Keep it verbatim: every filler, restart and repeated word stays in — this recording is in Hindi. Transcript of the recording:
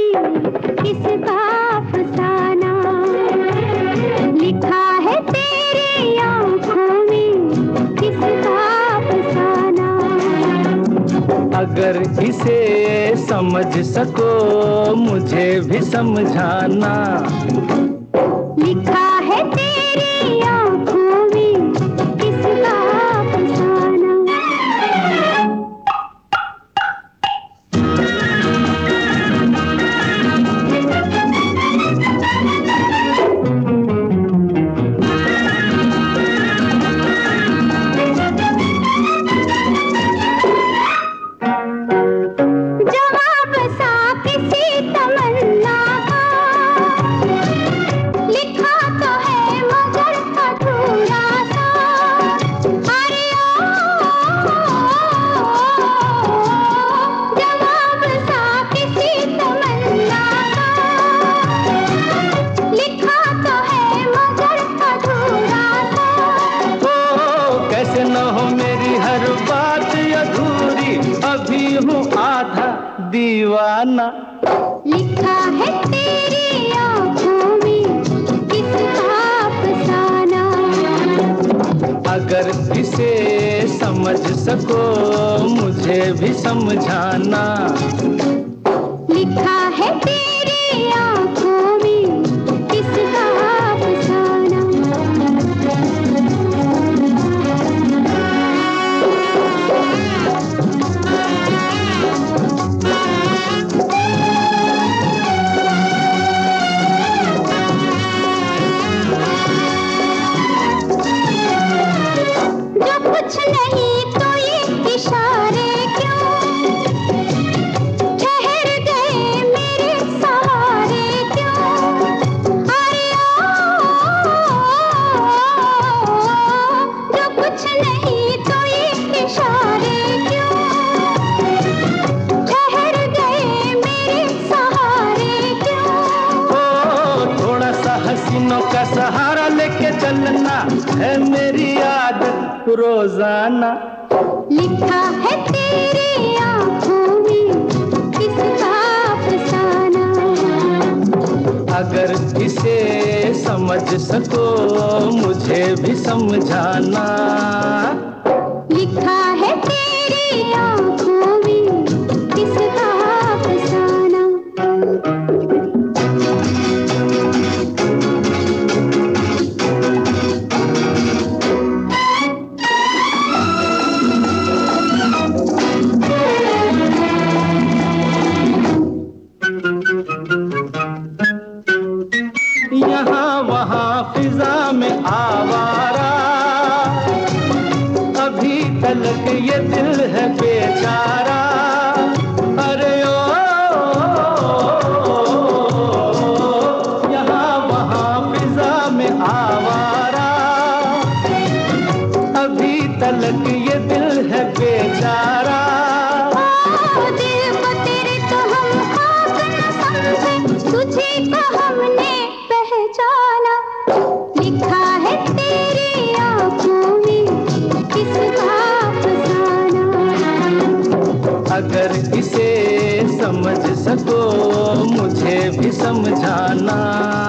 किसका अफसाना, लिखा है तेरी आँखों में किसका अफसाना। अगर इसे समझ सको मुझे भी समझाना, लिखा है तेरी आँखों में किसका अफसाना। जवाब सा किसी तमन्ना का लिखा तो है मगर अधूरा सा। अरे ओ, जवाब सा किसी तमन्ना का लिखा तो है मगर अधूरा सा। ओ कैसे न हो मेरी हर बात अधूरी, अभी हूँ आधा दीवाना। लिखा है तेरी आँखों में किसका अफसाना। अगर इसे समझ सको मुझे भी समझाना, लिखा है तेरी आँखों में किसका अफसाना। जो कुछ नहीं तो ये इशारे क्यों, ठहर गए मेरे सहारे क्यों। अरे ओ, जो कुछ नहीं तो ये इशारे क्यों, ठहर गए मेरे सहारे क्यों। ओ थोड़ा सा हसीनों का सहारा लेके चलना है मेरी आदत रोजाना। लिखा है तेरी आँखों में किसका अफसाना। अगर इसे समझ सको मुझे भी समझाना, लिखा है तेरी आँखों में किसका अफसाना। यहाँ वहाँ फिजा में आवारा, अभी तलक ये दिल है बेचारा। अरे ओ, यहाँ वहाँ फिजा में आवारा, अभी तलक ये दिल है बेचारा। ओ दिल को तेरे तो हम खाक न समझे, तुझे को हमने पहचाना। लिखा है तेरी आँखों में किसका अफसाना। अगर इसे समझ सको मुझे भी समझाना।